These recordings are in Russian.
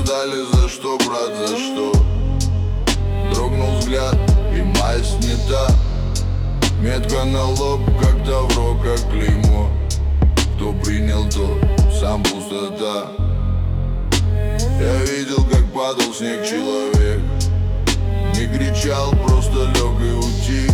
ждали, за что, брат, за что? Дрогнул взгляд, и мазь не та. Метка на лоб, как тавро, как клеймо. Кто принял, то сам пустота. Я видел, как падал снег человек. Не кричал, просто лег и утих.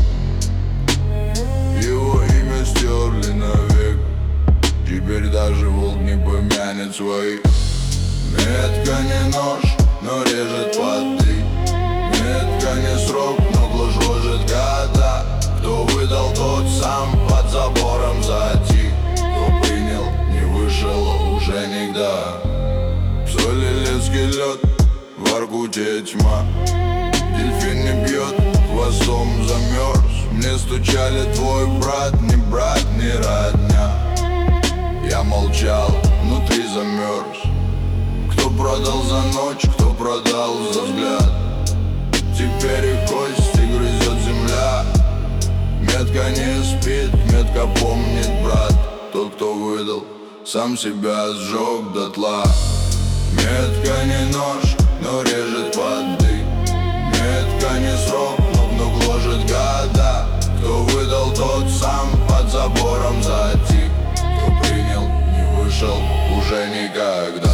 Его имя стерли навек. Теперь даже волк не помянет своих. Метка не нож, но режет плоды. Метка не срок, но гложет года. Кто выдал, тот сам под забором затих. Кто принял, не вышел уже никогда. В Солилецкий лед, в Воркуте тьма. Дельфин не бьет, хвостом замерз. Мне стучали: твой брат, не родня. Я молчал, внутри замерз. Кто продал за ночь, кто продал за взгляд. Теперь и кости грызет земля. Метка не спит, метка помнит, брат. Тот, кто выдал, сам себя сжег дотла. Метка не нож, но режет плоды. Метка не срок, но гложет года. Кто выдал, тот сам под забором затих. Кто принял, не вышел уже никогда.